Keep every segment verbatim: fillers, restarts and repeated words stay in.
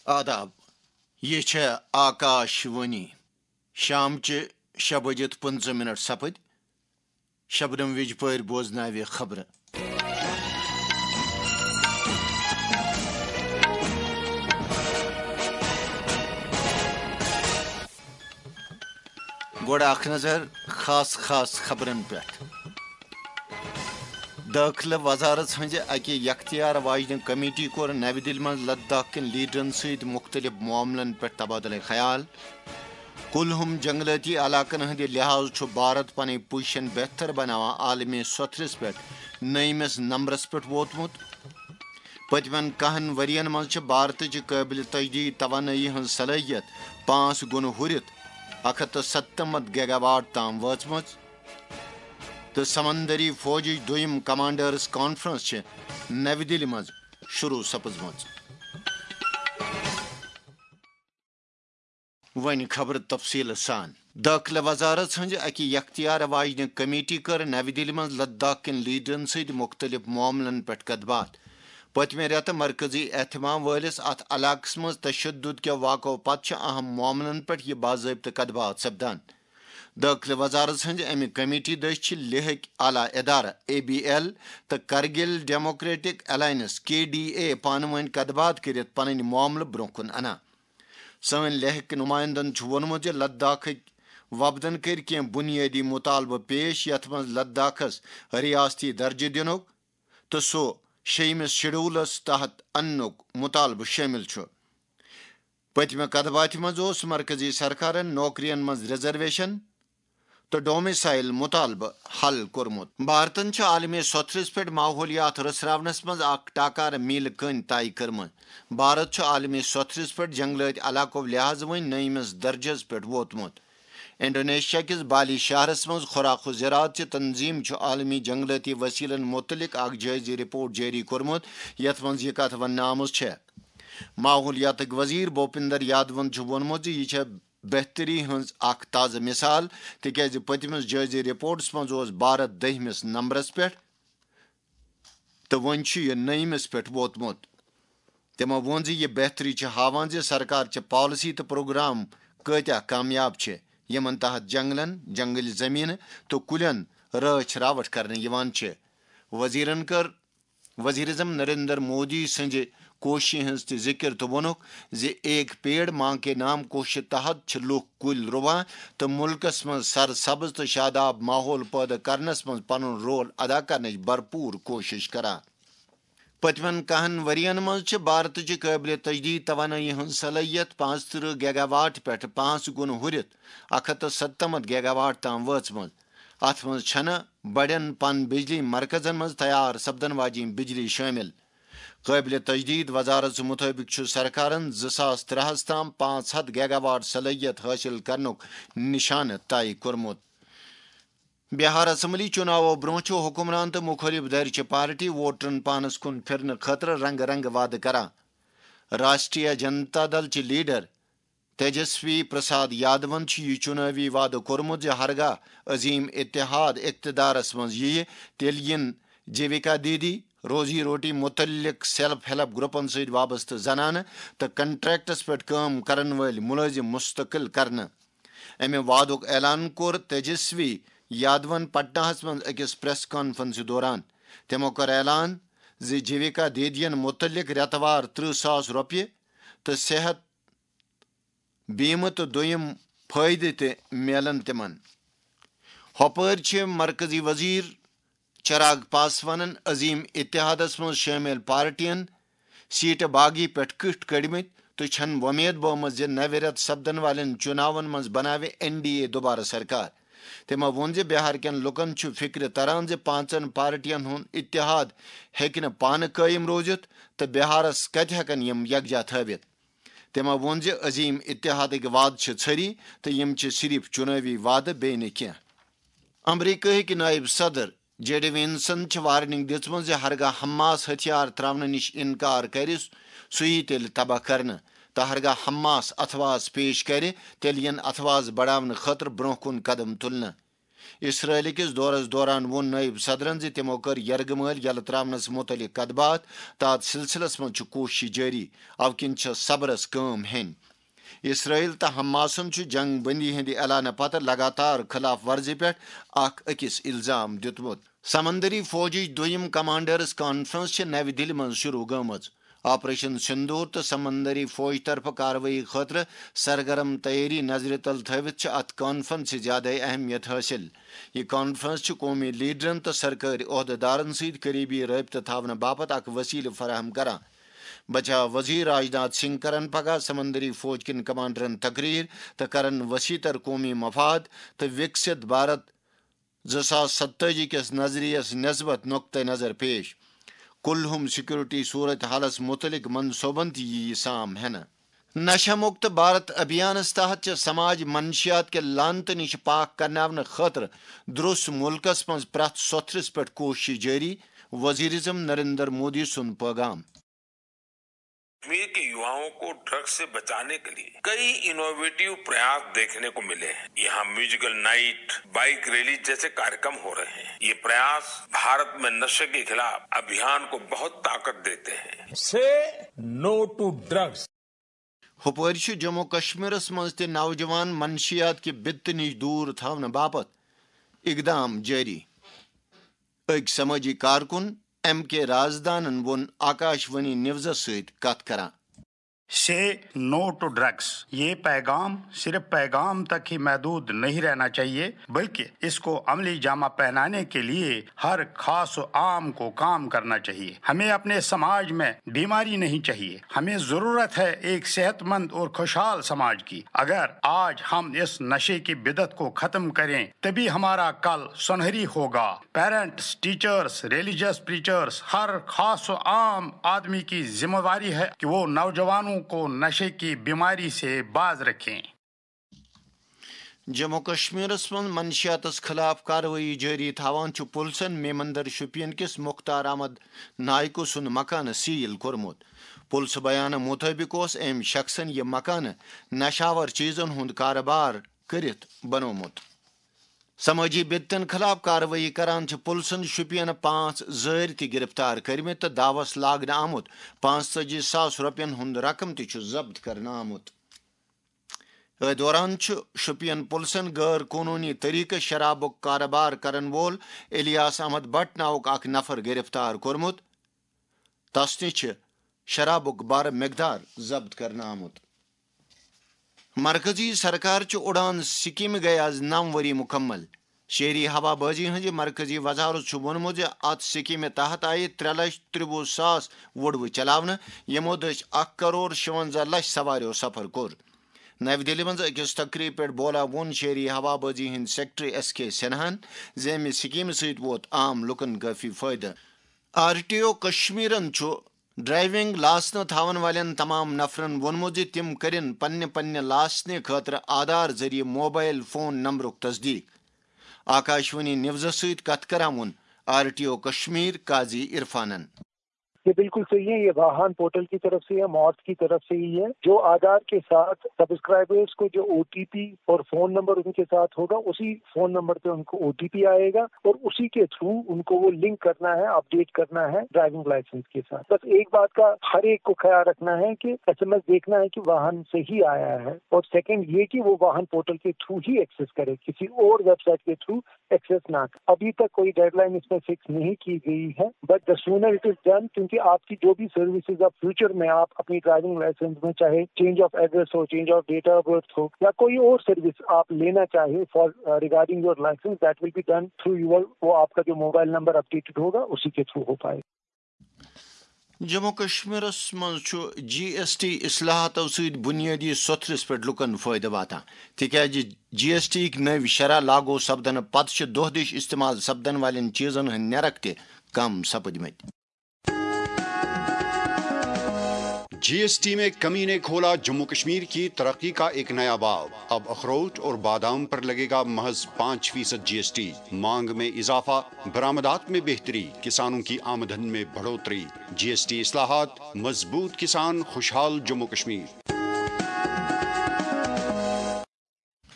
آداب یہ چھے آکاش وانی شام چہ شے بجت پنچہ منٹ سپد شبنم وج پور بوزناوِ خبر گوڑ اخ نظر خاص خاص خبرن پہ داخلہ وزارت ہز اکہ یختیار واجن کمیٹی کور نو دل من لداخ کن لیڈرن ست مختلف معاملن پہ تبادلہ خیال کلہم جنگلاتی علاقن ہند لحاظ چھ بھارت پن پوزیشن بہتر بناوان عالمی سترس پہ نئیمس نمبرس پہ ووتمت پتمن کہن ورین من بھارت چہ قابل تجدید توانائی ہز صلاحیت پانچ گن ہرت اک ہتھ ستمت گیگا واٹ تام وچم تو سمندری فوج دویم کمانڈرز کانفرنس چھ نو دلی مز شروع سپزم ون خبر تفصیل سان داخلہ وزارت ہز اکہ یختیار واجن کمیٹی کر نو دلی مز لداخ کن لیڈرن ست مختلف معاملن پہ کت بات پتمہ ریتہ مرکزی اہتمام ولس ات علاقس مز تشدد کے واقع پتہ اہم معاملن پہ یہ باضابطہ کت بات سپدان داخلہ وزارت ہند امہ کمیٹی دس لہک اعلی ادارہ اے بی ایل تو کرگل ڈیموکریٹک الائنس کے ڈی اے پانہ ون کت بات کرت پن معاملہ برو کن انا سن لہک نمائندن وونمت لداخ وفدن کر کی بنیادی مطالبہ پیش یت مز لداخس ریاستی درجہ دنک تو سو شیمس شیڈولس تحت انک مطالبہ شامل چھ پتمہ کت بات مز مرکزی سرکارن نوکرین مز ریزرویشن تو ڈومیسائل مطالبہ حل کورمت بھارتن عالمی سترس پہ ماحولیات رسراونس مز اخ ٹاکار میل کن طے کرم بھارت عالمی سترس پہ جنگلات علاقو لحاظ ون نئیمس درجس پہ ووتمت انڈونیشیا کس بالی شہرس مز خوراک و زراعت چہ تنظیم عالمی جنگلاتی وسیلن متعلق اخ جائزی رپورٹ جاری کورمت یت مز یہ کت ون آمز چھ ماحولیاتک وزیر بھوپندر یادون وونمت یہ بہتری ہز اخ تازہ مثال تکیاز پتمس جائزی رپورٹس مز بھارت دہمس نمبرس پہ تو ون یہ نئیمس پہ ووتمت تمو وون یہ بہتری ہاوان ز سرکار چہ پالسی تو پروگرام کتیا کامیاب چھ یمن تحت جنگلن جنگلی زمین تو کلین رچ راوٹ کرنے وزیرن کر وزیر اعظم نریندر مودی سند کوشش ہز تہ ذکر تو وونک زی ایک پیڑ ماں کے نام کوشش تحت لوگ کل رواں تو ملکس من سر سبز تو شاداب ماحول پیدا کرنس من پن رول ادا کرنے بھرپور کوشش کران پتمن کہن ورین مز بھارت چہ قابل تجدید توانائی ہز صلاحیت پانچ ترہ گیگا واٹ پہ پانچ گن ہرت اک ہتھ ستمت گیگا واٹ تام وچم ات مز چھنہ بڑین پن بجلی مرکزن مز تیار سپدن واجن بجلی شامل قابل تجدید وزارت مطابق سرکارن زٕ ساس ترہس تام پانچ ہتھ گیگا واٹ صلاحیت حاصل کرنک نشانہ طے کورمت بہار اسمبلی چناو برو حکمران تو مخالف دھرچہ پارٹی ووٹرن پانس کن پھرنے خاطر رنگ رنگ وعدہ کران راشٹریہ جنتا دل چہ لیڈر تیجسوی پرساد یادون یہ چناوی وعدہ کورمت زِ ہرگاہ عظیم اتحاد اقتدارس مز یہ تیل ین جیوکا دیدی روزی روٹی متعلق سیلف ہیلپ گروپن ست وابستہ زنانہ تو کنٹریکٹس پہ کام کرن ول ملازم مستقل کرنا امہ وعدک اعلان کور تیجسوی یادون پٹنہس من اکس پریس کانفرنس دوران تمو کر اعلان زِ جیوکا دیدین متعلق ریتوار ترہ ساس روپیہ تو صحت بیمہ تو دویم فائدہ تہ میلن تمن ہوپر مرکزی وزیر چراغ پاسوانن عظیم اتحادس مز شامل پارٹین سیٹہ باغی پہ کٹ کڑمت تو چھن ومید بومت زِ نوِ رٮ۪تہٕ سپدن والین چناون مز بناوِ این ڈی اے دوبارہ سرکار تمو وون زِ بہار کین لکن چھ فکر تران زِ پانچن پارٹین ہند اتحاد ہیکہ نہ پانہ قائم روزت تو بہارس کتہ ہیکن یم یکجا تھٲوِتھ تمو وون زِ عظیم اتحادک وعدٕ چھ ژھٔری تو یم چھ صرف چناوی وعدٕ بیٚیہِ نہٕ کینٛہہ امریکہٕکۍ نائب صدر جے ڈی وینسن وارننگ دِژمٕژ زِ ہرگاہ حماس ہتھیار تراونہٕ نش انکار کرِ سُہ یی تیٚلہِ تباہ کرنہٕ تو ہرگاہ حماس اتھواز پیش کرِ تیٚلہِ ین اتھواز بڑاونہٕ خٲطرٕ برونٛہہ کُن قدم تُلنہٕ اسرائیل کس دورس دوران وون نائب صدرن زِ تمو کر یرغمل یل تراونس متعلق کتبات تات سلسلس من کوشش جاری او کن صبرس کم ہین اسرائیل تو حماسن جنگ بندی ہند اعلانہ پتہ لگاتار خلاف ورزی پہ اخ اکس الزام دیتمت سمندری فوجی دویم کمانڈرز کانفرنس نوی دلی من شروع گمز آپریشن سندور تو سمندری فوج طرف کاروی خاطر سرگرم تیاری نظر تل تھوت ات کانفرنس زیادہ اہمیت حاصل یہ کانفرنس قومی لیڈرن تو سرکاری عہدیدارن ست قریبی رابطہ تھاونہ باپت اک وسیلہ فراہم کران بچا وزیر راجناتھ سنگھ کرن پگہ سمندری فوج کن کمانڈرن تقریر تو کرن وسیع تر قومی مفاد تو وکست بھارت زاس ستجی کس نظریس نسبت نقطۂ نظر پیش کلہم سیکورٹی صورت حالس متعلق منصوبن تہ سام ہینہ نشہ مکت بھارت ابھیانس تحت سماج منشیات کے لانت نش پاک کرناونہ خاطر درست ملکس مز پریت سوتھرس پہ کوشش جاری وزیر اعظم نریندر مودی سن پیغام کشمیر کے یواؤں کو ڈرگز سے بچانے کے لیے کئی انوویٹو پریاس دیکھنے کو ملے ہیں. یہاں میوزیکل نائٹ، بائک ریلی جیسے کارکرم ہو رہے ہیں. یہ پریاس بھارت میں نشے کے خلاف ابھیان کو بہت طاقت دیتے ہیں. سے نو ٹو ڈرگز. ہپر جموں کشمیرس مز تہ نوجوان منشیات کہ بت نش دور تھونہ باپت اقدام جاری. اک سماجی کارکن ایم کے رازدانن ون آکاشوانی نیوزس ست کت کران سے نو ٹو ڈرگس. یہ پیغام صرف پیغام تک ہی محدود نہیں رہنا چاہیے بلکہ اس کو عملی جامہ پہنانے کے لیے ہر خاص و عام کو کام کرنا چاہیے. ہمیں اپنے سماج میں بیماری نہیں چاہیے، ہمیں ضرورت ہے ایک صحت مند اور خوشحال سماج کی. اگر آج ہم اس نشے کی بدعت کو ختم کریں تبھی ہمارا کل سنہری ہوگا. پیرنٹس، ٹیچرز، ریلیجس پریچرز، ہر خاص و عام آدمی کی ذمہ داری ہے کہ وہ نوجوانوں کو نشے کی بیماری سے باز رکھیں. جموں کشمیرس من منشیاتس خلاف کاروی جاری تھوان پلسن میمندر شپین کس مختار احمد نائکو سن مکان سیل کورمت. پلس بیان مطابق اس ام شخصن یہ مکان نشاور چیزن ہند کاروبار کرت بنومت. سماجی بدتن خلاف کاروی کران پلسن شپین پانچ زر تہ گرفتار کرمت تو دعوس لاگنہ آمت پانچ ژتجی ساس رۄپین ہند رقم تہ ضبط کرنہ آمت. دوران شپین پلسن غیر قانونی طریقہ شرابک کاروبار کرن وول الیاس احمد بٹ ناوک اخ نفر گرفتار کورمت. تس نش شرابک بار مقدار ضبط کرنہ آمت. مرکزی سرکار اڑان سکیم گئی آز نو وری مکمل. شہری ہوا بازی ہز مرکزی وزارت وونمت ات سکیم تحت آئی ترے لچھ ترٛوُہ ساس وُڑوٕ چلاونہ یمو دس اکھ کروڑ شُونزہ لچھ سواریو سفر کور. نو دہلی مز اکس تقریب پہ بولا وون شہری ہوا بازی ہند سیکٹری ایس کے سنہاہن ز امہ سکیم ست ووت عام لکن کافی فائدہ. آر ٹی او کشمیرن ڈرائیونگ لاسنہ تھاون والن تمام نفرن وونمت تم کرن پنہ پنہ لاسنہ خاطر آدھار ذریعہ موبائل فون نمبرک تصدیق. آکاشوانی نیوزس ست کت کران وون آر ٹی او کشمیر قاضی عرفانن. یہ بالکل صحیح ہے. یہ واہن پورٹل کی طرف سے ہے، مارٹ کی طرف سے ہی ہے. جو آدھار کے ساتھ سبسکرائبرز کو جو او ٹی پی اور فون نمبر ان کے ساتھ ہوگا اسی فون نمبر پہ ان کو او ٹی پی آئے گا اور اسی کے تھرو ان کو وہ لنک کرنا ہے، اپڈیٹ کرنا ہے ڈرائیونگ لائسنس کے ساتھ. بس ایک بات کا ہر ایک کو خیال رکھنا ہے کہ ایس ایم ایس دیکھنا ہے کہ واہن سے ہی آیا ہے، اور سیکنڈ یہ کہ وہ واہن پورٹل کے تھرو ہی ایکسیس کرے، کسی اور ویب سائٹ کے تھرو ایکسیس نہ کرے. ابھی تک کوئی ڈیڈ لائن اس میں فکس نہیں کی گئی ہے، but the sooner it is done, کیونکہ آپ کی جو بھی سروسز اب فیوچر میں آپ اپنی ڈرائیونگ لائسنس میں چاہے چینج آف ایڈریس ہو، change of date of birth ہو، یا کوئی اور سروس آپ لینا چاہے for regarding your licence, that will be done through your, وہ آپ کا جو موبائل نمبر اپڈیٹڈ ہوگا اسی کے تھرو ہو پائے. جموں کشمیرس مز جی ایس ٹی اصلاحاتو ست بنیادی سوتھرس پہ لکن فائدہ واتان تکیاز جی ایس ٹی نو شرح لاگو سپدن پتہ دہ دش استعمال سپدن والن چیزن ہند نرخ تہ کم سپدمت. جی ایس ٹی میں کمی نے کھولا جموں کشمیر کی ترقی کا ایک نیا باب. اب اخروٹ اور بادام پر لگے گا محض پانچ فیصد جی ایس ٹی. مانگ میں اضافہ، برآمدات میں بہتری، کسانوں کی آمدن میں بڑھوتری. جی ایس ٹی اصلاحات، مضبوط کسان، خوشحال Jammu Kashmir.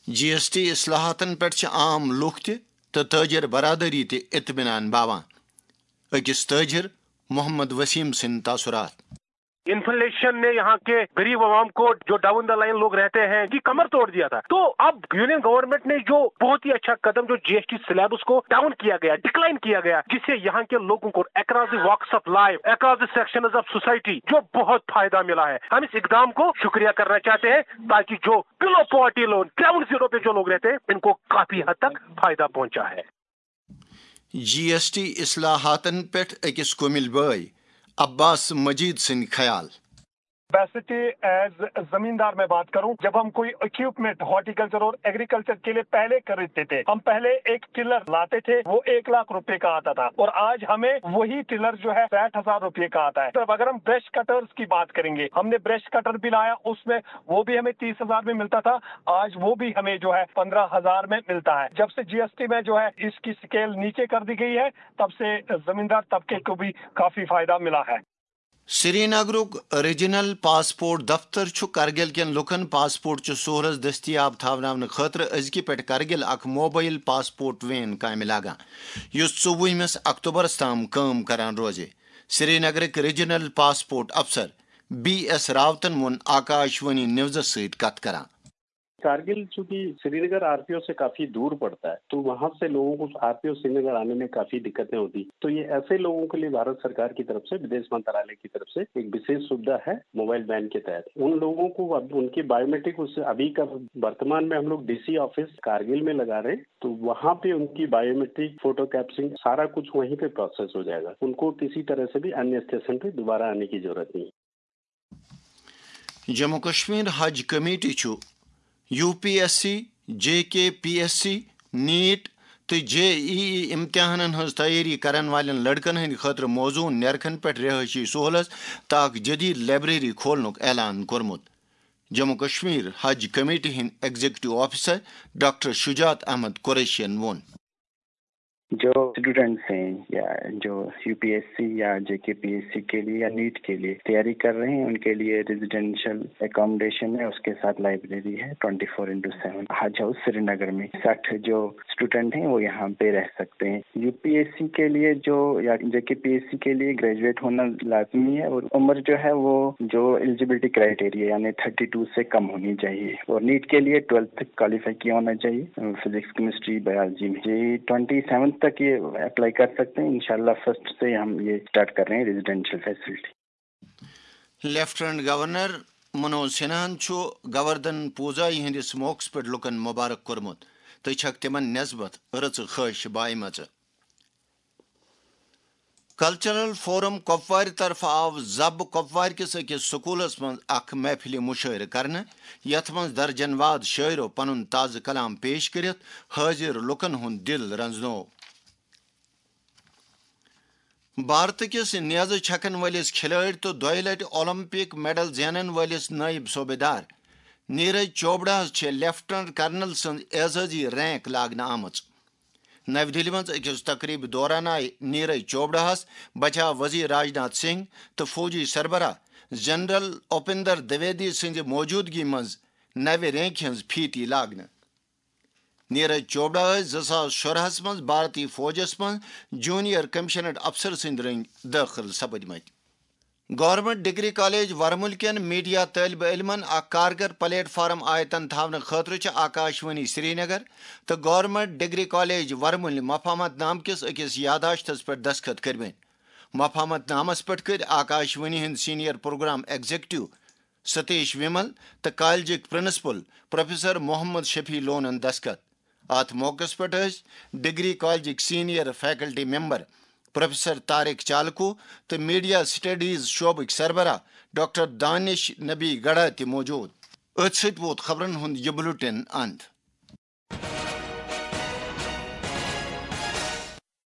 G S T اصلاحاتن پہ عام لوک تو تاجر برادری تہ اطمینان باوان. اکس تاجر محمد وسیم سن تاثرات. انفلیشن نے یہاں کے غریب عوام کو جو ڈاؤن دا لائن لوگ رہتے ہیں کی کمر توڑ دیا تھا. تو اب یونین گورنمنٹ نے جو بہت ہی اچھا قدم جو جی ایس ٹی سلیب اس کو ڈاؤن کیا گیا, ڈکلائن کیا گیا, جس سے یہاں کے لوگوں کو across the walks of life, across the sections of society جو بہت فائدہ ملا ہے. ہم اس اقدام کو شکریہ کرنا چاہتے ہیں تاکہ جو below poverty line ground zero پہ جو لوگ رہتے ہیں ان کو کافی حد تک فائدہ پہنچا ہے. جی ایس ٹی اصلاحاتن پہ اکس کومل بائی عباس مجید سن خیال. کیپیسٹی ایز زمیندار میں بات کروں, جب ہم کوئی اکوپمنٹ ہارٹیکلچر اور ایگریکلچر کے لیے پہلے خریدتے تھے, ہم پہلے ایک ٹلر لاتے تھے, وہ ایک لاکھ روپے کا آتا تھا, اور آج ہمیں وہی ٹلر جو ہے ساٹھ ہزار روپے کا آتا ہے. تو اگر ہم برش کٹرز کی بات کریں گے, ہم نے برش کٹر بھی لایا, اس میں وہ بھی ہمیں تیس ہزار میں ملتا تھا, آج وہ بھی ہمیں جو ہے پندرہ ہزار میں ملتا ہے. جب سے جی ایس ٹی میں جو ہے اس کی اسکیل نیچے کر دی گئی ہے, تب سے زمیندار طبقے کو بھی کافی فائدہ ملا ہے. سری نگرک ریجنل پاسپورٹ دفتر چھ کرگل کن لکن پاسپورٹ چہ سہولت دستیاب تھوناون خاطر ازکہ پہ کرگل اخ موبائل پاسپورٹ وین کامہ لاگان یس ژوہمس اکتوبرس تام کام کران روزے. سری نگرک regional passport officer B S راوتن وون آکاشوانی نیوز ست کت کران. کارگل چونکہ سری نگر آر پی او سے کافی دور پڑتا ہے, تو وہاں سے لوگوں کو آر پی او سری نگر آنے میں کافی دقتیں ہوتی. تو یہ ایسے لوگوں کے لیے بھارت سرکار کی طرف سے ودیش منترالیہ کی طرف سے ایک وشیش سویدھا ہے موبائل وین کے تحت. ان لوگوں کو اب ان کی بایو میٹرک اس ابھی کا ورتمان میں ہم لوگ ڈی سی آفس کارگل میں لگا رہے ہیں, تو وہاں پہ ان کی بایو میٹرک فوٹو کیپچرنگ سارا کچھ وہیں پہ پروسیس ہو جائے گا. ان کو کسی طرح سے بھی انیہ اسٹیشن پہ دوبارہ آنے کی ضرورت نہیں. جموں کشمیر حج کمیٹی چھو U P S C, J K P S سی, نیٹ تو جے ای امتحانن ہز تیاری کرن والن لڑکن ہند خاطر موزون نیرکھن پہ رہائشی سہولت تاک جدید لائبریری کھولنک اعلان کورمت. جموں کشمیر حج کمیٹی ہند executive officer doctor Shujaat Ahmad قریشین وون. جو اسٹوڈنٹس ہیں یا جو یو پی ایس سی یا جے کے پی ایس سی کے لیے یا نیٹ کے لیے تیاری کر رہے ہیں, ان کے لیے ریزیڈینشیل اکاموڈیشن ہے, اس کے ساتھ لائبریری ہے twenty four into seven Haj house Srinagar میں. ساٹھ جو اسٹوڈنٹ ہیں وہ یہاں پہ رہ سکتے ہیں. یو پی ایس سی کے لیے جو یا جے کے پی ایس سی کے لیے گریجویٹ ہونا لازمی ہے, اور عمر جو ہے وہ جو ایلیجیبلٹی کرائٹیریا یعنی تھرٹی ٹو سے کم ہونی چاہیے, اور نیٹ کے لیے ٹویلتھ کوالیفائی کیا ہونا چاہیے فزکس کیمسٹری بایولوجی میں. جی ٹوئنٹی سیون تک یہ اپلائی کر سکتے ہیں. انشاءاللہ فرسٹ سے ہم یہ اسٹارٹ کر رہے ہیں residential facility. Lieutenant governor Manoj سنہن چھو گوردھن پوزا ہندس موقع پہ لکن مبارک کورمت تو چھک تمن نسبت رچ خواہش بائمچ. کلچرل فورم کپوار طرف آو زب کپوار کس اکس سکولس من اخ محفل مشاعر کرنے, یت من درجن واد شاعرو پنن تازہ کلام پیش کرت حاضر لکن ہند دل رنزنو. بھارت کس نیز چھکن ولس کھلاڑی تو دۄیہِ لٹہِ اولمپک میڈل زینن ولس نائب صوبیدار نیرج چوپڑا چھ لیفٹنٹ کرنل سن اعزازی رینک لاگنہ آمٕژ. نو دہلی مز أکِس تقریب دوران آئی نیرج چوپڑاہس بچا وزیر راجناتھ سنگھ تو فوجی سربراہ جنرل اپندر دویدی سند موجودگی مز نو رینک ہز پھیتی لاگنہ. نیرج چوپڑا زٕ ساس شُرہس مز بھارتی فوجس من جونیئر کمشنڈ افسر سند رنگ داخل سپدمت. گورنمنٹ ڈگری کالج ورمل کین میڈیا طالب علمن اخ کارگر پلیٹ فارم آیتن تھونہ خاطر آکاشوانی سری نگر تو گورنمنٹ ڈگری کالج ورمل مفاہمت نام کس اکس یاداشتس پہ دستخط کرمت. مفاہمت نامس پہ کر آکاشوانی ہند senior program executive Satish Vimal تو کالجک پرنسپل پروفیسر محمد شفیع لونن دستخط. ات موقع پہ ڈگری کالجک senior faculty member professor Tariq Chalkoo تو میڈیا سٹڈیز شعبک سربراہ ڈاکٹر دانش نبی گڑھا تہ موجود. ات ست ووت خبرن ہند یہ بلٹن اند.